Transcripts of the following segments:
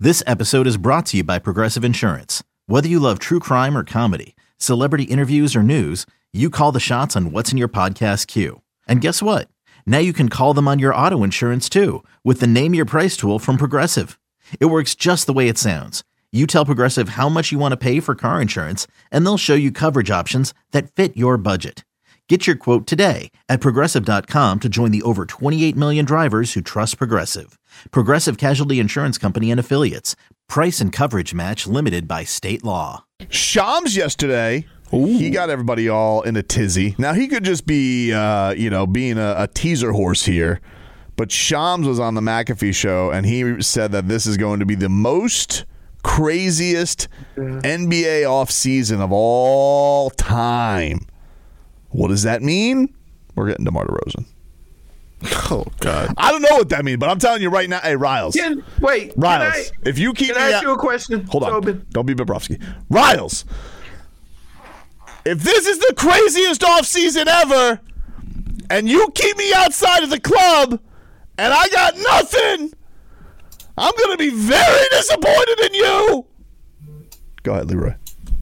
This episode is brought to you by Progressive Insurance. Whether you love true crime or comedy, celebrity interviews or news, you call the shots on what's in your podcast queue. And guess what? Now you can call them on your auto insurance too with the Name Your Price tool from Progressive. It works just the way it sounds. You tell Progressive how much you want to pay for car insurance, and they'll show you coverage options that fit your budget. Get your quote today at Progressive.com to join the over 28 million drivers who trust Progressive. Progressive Casualty Insurance Company and Affiliates. Price and coverage match limited by state law. Shams yesterday, he got everybody all in a tizzy. Now, he could just be, being a teaser horse here. But Shams was on the McAfee show, and he said that this is going to be the most craziest NBA offseason of all time. What does that mean? We're getting DeMar DeRozan. Oh, God. I don't know what that means, but I'm telling you right now. Hey, Riles. Riles, if you keep Can I ask you a question? Hold on. Tobin? Don't be Bobrovsky. Riles, if this is the craziest offseason ever, and you keep me outside of the club, and I got nothing, I'm going to be very disappointed in you. Go ahead, Leroy.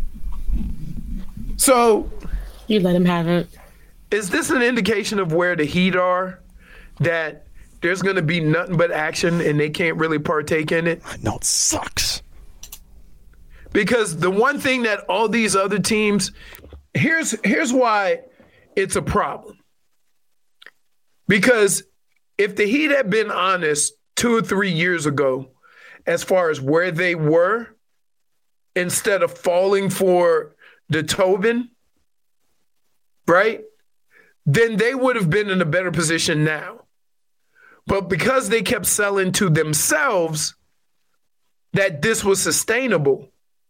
So, you let him have it. is this an indication of where the Heat are? That there's going to be nothing but action and they can't really partake in it? I know it sucks. Because the one thing that all these other teams, here's why it's a problem. Because if the Heat had been honest 2 or 3 years ago, as far as where they were, instead of falling for the Tobin, right, then they would have been in a better position now. But because they kept selling to themselves that this was sustainable,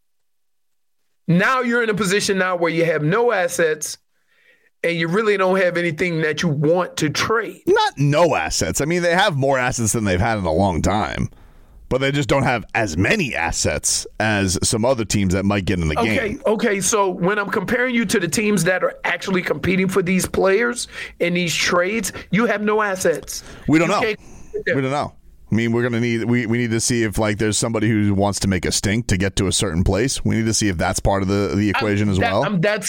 now you're in a position now where you have no assets and you really don't have anything that you want to trade. Not no assets. I mean, they have more assets than they've had in a long time, but they just don't have as many assets as some other teams that might get in the game. Okay. So when I'm comparing you to the teams that are actually competing for these players in these trades, you have no assets. We don't know. We don't know. I mean, we're gonna need we need to see if there's somebody who wants to make a stink to get to a certain place. We need to see if that's part of the equation as well.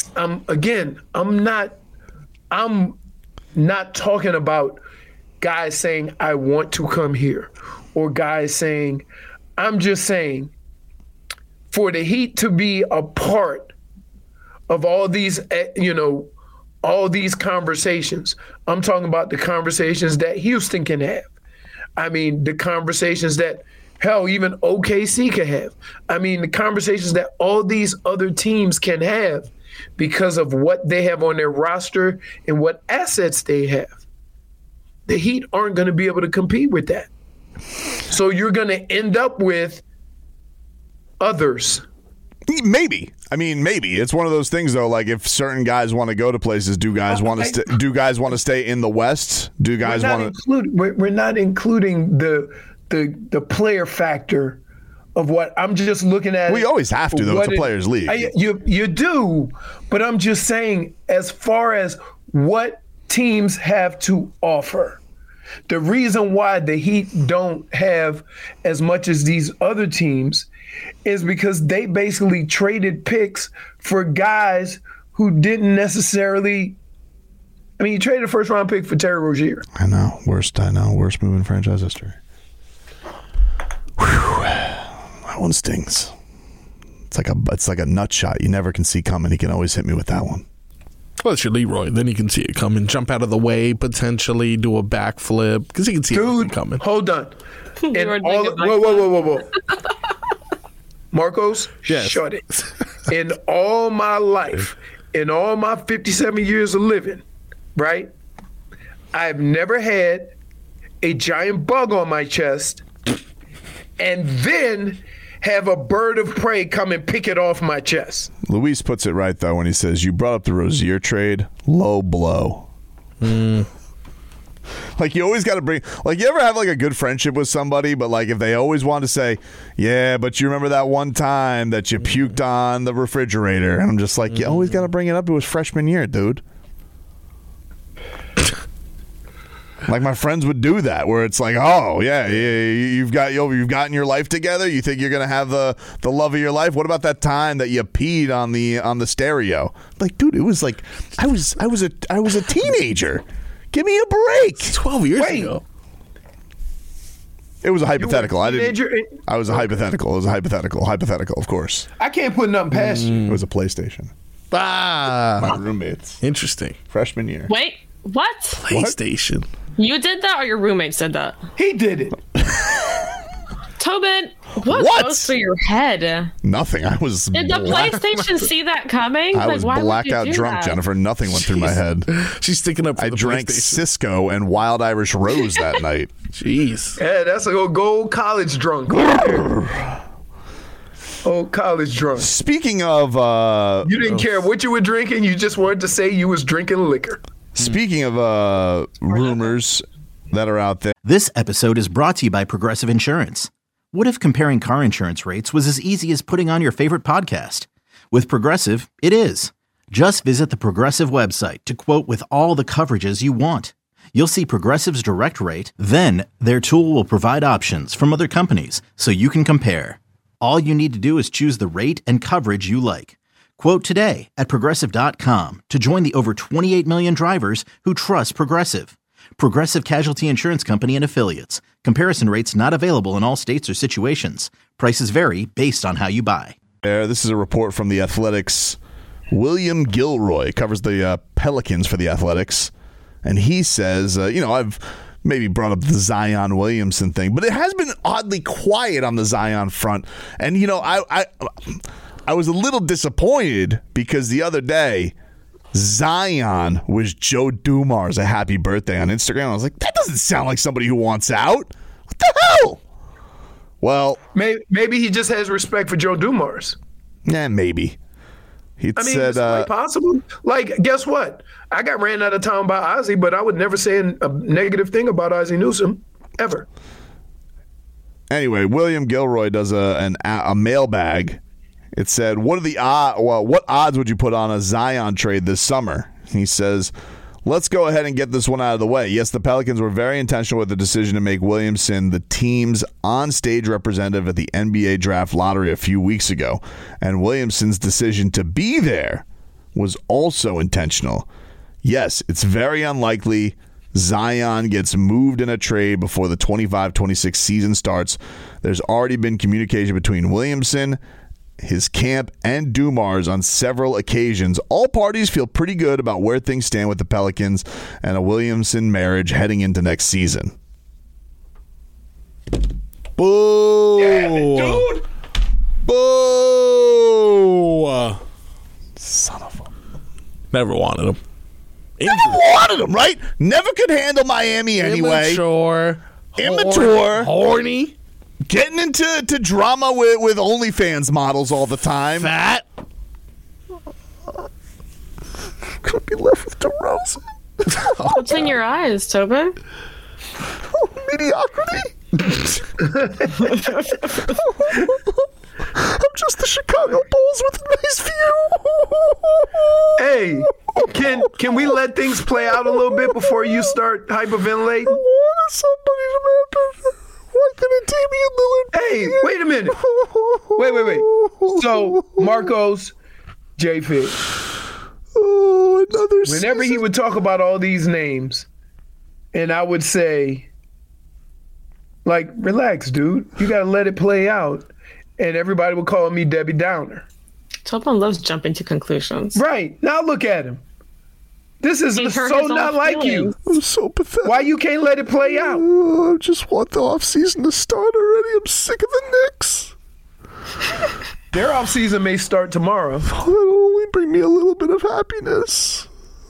I'm not talking about guys saying I want to come here or guys saying, I'm just saying for the Heat to be a part of all these all these conversations. I'm talking about the conversations that Houston can have. I mean, the conversations that, hell, even OKC can have. I mean, the conversations that all these other teams can have because of what they have on their roster and what assets they have. The Heat aren't going to be able to compete with that. So you're going to end up with others. Maybe. I mean, maybe. It's one of those things, though. Like, if certain guys want to go to places, do guys want to stay in the West? Do guys want to? We're not including the player factor of what I'm just looking at. We always have to, though. It's a players' league. You do, but I'm just saying, as far as what teams have to offer, the reason why the Heat don't have as much as these other teams is because they basically traded picks for guys who didn't necessarily. I mean, you traded a first-round pick for Terry Rozier. I know. Worst move in franchise history. Whew. That one stings. It's like a nut shot. You never can see coming. He can always hit me with that one. Well, it's your Leroy. Then he can see it coming, jump out of the way, potentially do a backflip because he can see it coming. Hold on. Whoa. Marcos, yes. Shut it. In all my life, in all my 57 years of living, right, I've never had a giant bug on my chest and then have a bird of prey come and pick it off my chest. Luis puts it right, though, when he says, you brought up the Rozier trade, low blow. Like, you always got to bring, like, you ever have like a good friendship with somebody, but like if they always want to say, yeah, but you remember that one time that you puked on the refrigerator, and I'm just like, you always got to bring it up. It was freshman year, dude. Like my friends would do that, where it's like, oh yeah, you've gotten your life together. You think you're gonna have the love of your life. What about that time that you peed on the stereo? Like, dude, it was like I was a teenager. Give me a break. 12 years ago. It was a hypothetical. I was a hypothetical. It was a hypothetical, of course. I can't put nothing past you. It was a PlayStation. My roommates. Interesting. Freshman year. Wait, what? PlayStation. You did that or your roommate said that? He did it. Tobin, what goes through your head? Nothing. I was. Did the PlayStation see that coming? I was blackout drunk, that? Jennifer. Nothing went through my head. She's sticking up for I the drank PlayStation. Cisco and Wild Irish Rose that night. Jeez. Yeah, that's a gold college drunk. Old college drunk. Speaking of... you didn't care what you were drinking. You just wanted to say you was drinking liquor. Speaking of rumors that are out there. This episode is brought to you by Progressive Insurance. What if comparing car insurance rates was as easy as putting on your favorite podcast? With Progressive, it is. Just visit the Progressive website to quote with all the coverages you want. You'll see Progressive's direct rate, then their tool will provide options from other companies so you can compare. All you need to do is choose the rate and coverage you like. Quote today at Progressive.com to join the over 28 million drivers who trust Progressive. Progressive Casualty Insurance Company and Affiliates. Comparison rates not available in all states or situations. Prices vary based on how you buy. This is a report from The Athletics. William Gilroy covers the Pelicans for The Athletics. And he says, I've maybe brought up the Zion Williamson thing, but it has been oddly quiet on the Zion front. And, I was a little disappointed because the other day, Zion wished Joe Dumars a happy birthday on Instagram. I was like, that doesn't sound like somebody who wants out. What the hell? Well, maybe he just has respect for Joe Dumars. Yeah, maybe. It's quite possible. Like, guess what? I got ran out of town by Ozzy, but I would never say a negative thing about Ozzie Newsome, ever. Anyway, William Gilroy does a mailbag. It said, what odds would you put on a Zion trade this summer? He says, let's go ahead and get this one out of the way. Yes, the Pelicans were very intentional with the decision to make Williamson the team's on-stage representative at the NBA draft lottery a few weeks ago. And Williamson's decision to be there was also intentional. Yes, it's very unlikely Zion gets moved in a trade before the 25-26 season starts. There's already been communication between Williamson, his camp, and Dumars on several occasions. All parties feel pretty good about where things stand with the Pelicans and a Williamson marriage heading into next season. Boo! Damn it, dude! Boo! Son of a... Never wanted him. Never wanted him, right? Never could handle Miami anyway. Immature. Horny. Getting into drama with OnlyFans models all the time. Fat. Could be left with DeRozan. What's in your eyes, Tobin? Mediocrity. I'm just the Chicago Bulls with a nice view. Hey, can we let things play out a little bit before you start hyperventilating? I wanted somebody to remember. Why couldn't Damian Lillard? Hey, wait a minute. Wait. So, Marcos, J-Fig. Oh, another Whenever he would talk about all these names, and I would say, like, relax, dude. You got to let it play out. And everybody would call me Debbie Downer. Tobin loves jumping to conclusions. Right. Now look at him. This is so not like you. I'm so pathetic. Why you can't let it play out? I just want the offseason to start already. I'm sick of the Knicks. Their offseason may start tomorrow. That'll only bring me a little bit of happiness.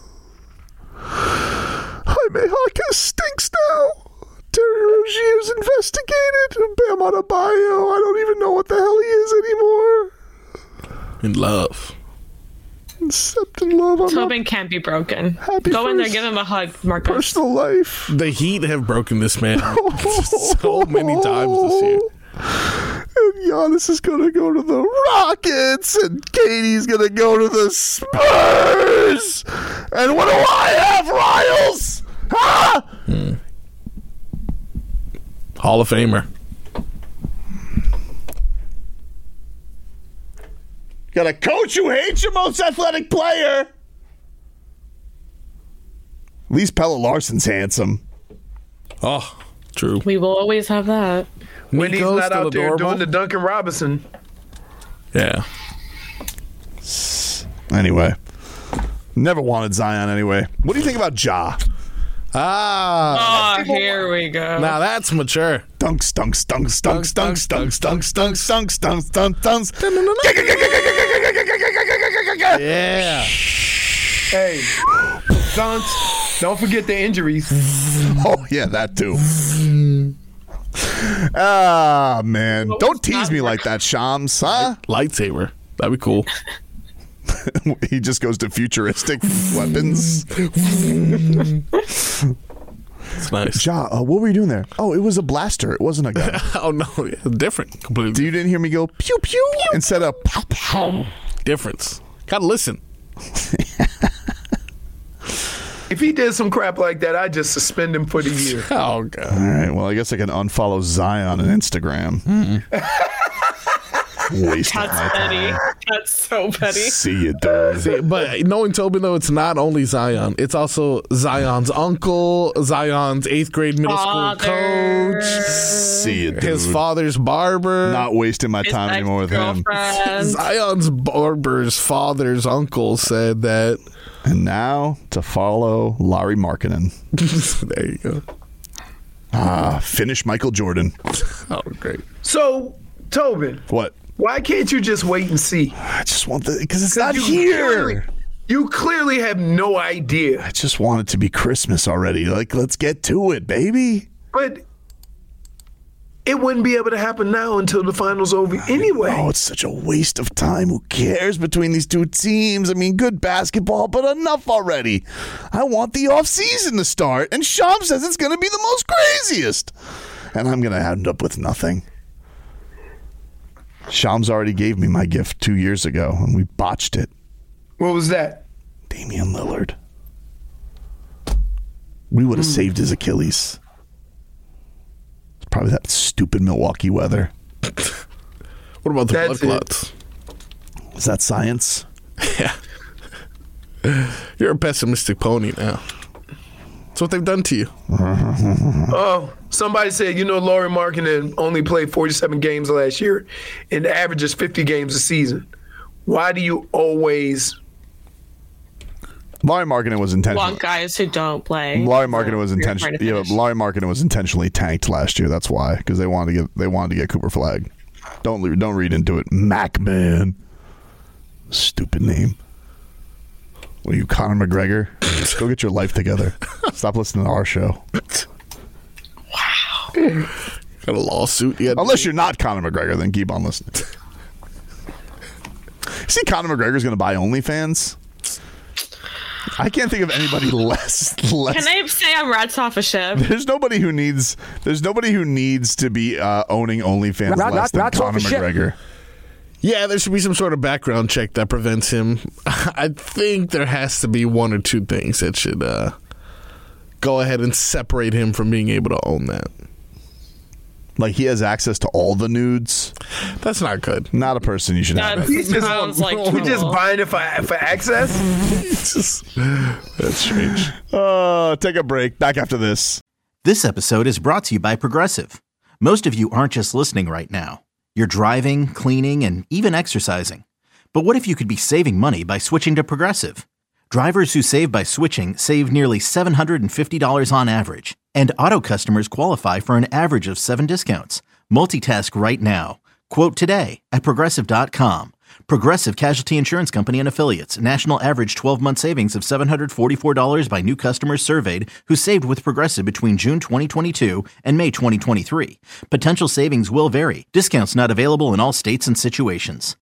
Jaime Jaquez stinks now. Terry Rozier's investigated. Bam Adebayo, I don't even know what the hell he is anymore. In love. Except in love. Tobin can't be broken. Go in there, give him a hug, Marcus. Personal life. The Heat have broken this man so many times this year. And Giannis is going to go to the Rockets, and Katie's going to go to the Spurs. And what do I have, Riles? Huh? Hall of Famer. Got a coach who hates your most athletic player. At least Pelle Larsson's handsome. Oh, true. We will always have that. When he's Nico's not still out there adorable. doing the Duncan Robinson. Yeah. Anyway. Never wanted Zion anyway. What do you think about Ja? Ah. Oh, here we go. Now that's mature. Dunks, dunks, dunks, dunks, dunks, dunks, dunks, dunks, dunks, dunks, dunks, dunks. Yeah. Hey, Dunks, don't forget the injuries. Oh, yeah, that too. Ah, man. Don't tease me like that, Shams, huh? Lightsaber. That'd be cool. He just goes to futuristic weapons. It's nice. Ja, what were you doing there? Oh, it was a blaster. It wasn't a gun. Oh, no. Yeah, different. Completely You didn't hear me go pew pew instead of pow pow. difference. Gotta listen. If he did some crap like that, I'd just suspend him for the year. Oh, God. All right. Well, I guess I can unfollow Zion on Instagram. Waste of That's my petty. time. That's so petty. See you, dude. See, but knowing Tobin, though, it's not only Zion. It's also Zion's uncle, Zion's 8th grade middle school coach, See you, dude. his father's barber. Not wasting my time anymore with him. Zion's barber's father's uncle said that. And now to follow Larry Markkinen. There you go. Finish Michael Jordan. Oh, great. So, Tobin, What? why can't you just wait and see? I just want because it's not You here. You clearly have no idea. I just want it to be Christmas already. Like, let's get to it, baby. But it wouldn't be able to happen now until the final's over anyway. Oh, it's such a waste of time. Who cares between these two teams? I mean, good basketball, but enough already. I want the offseason to start, and Sham says it's going to be the most craziest. And I'm going to end up with nothing. Shams already gave me my gift 2 years ago, and we botched it. What was that? Damian Lillard. We would have saved his Achilles. It's probably that stupid Milwaukee weather. What about the That's blood it. clots? Is that science? Yeah. You're a pessimistic pony now. That's what they've done to you. Oh, somebody said, Laurie Markkinen only played 47 games last year and averages 50 games a season. Why do you always... Larry Markkinen was intentional. Want guys who don't play. Larry Markkinen was You're intentional. trying to Yeah, finish. Larry Markkinen was intentionally tanked last year. That's why, because they wanted to get Cooper Flagg. Don't read into it. MacMan. Stupid name. What are you, Conor McGregor? Go get your life together. Stop listening to our show. Got a lawsuit yet? Unless you're not Conor McGregor, then keep on listening. See, Conor McGregor's going to buy OnlyFans. I can't think of anybody less. Can I say I'm rats off a ship? There's nobody who needs to be owning OnlyFans less than Conor McGregor. Yeah, there should be some sort of background check that prevents him. I think there has to be one or two things that should go ahead and separate him from being able to own that. Like, he has access to all the nudes. That's not good. Not a person you should have. That sounds like You just trouble. buying it for access? That's strange. Take a break. Back after this. This episode is brought to you by Progressive. Most of you aren't just listening right now. You're driving, cleaning, and even exercising. But what if you could be saving money by switching to Progressive? Drivers who save by switching save nearly $750 on average. And auto customers qualify for an average of 7 discounts. Multitask right now. Quote today at Progressive.com. Progressive Casualty Insurance Company and Affiliates. National average 12-month savings of $744 by new customers surveyed who saved with Progressive between June 2022 and May 2023. Potential savings will vary. Discounts not available in all states and situations.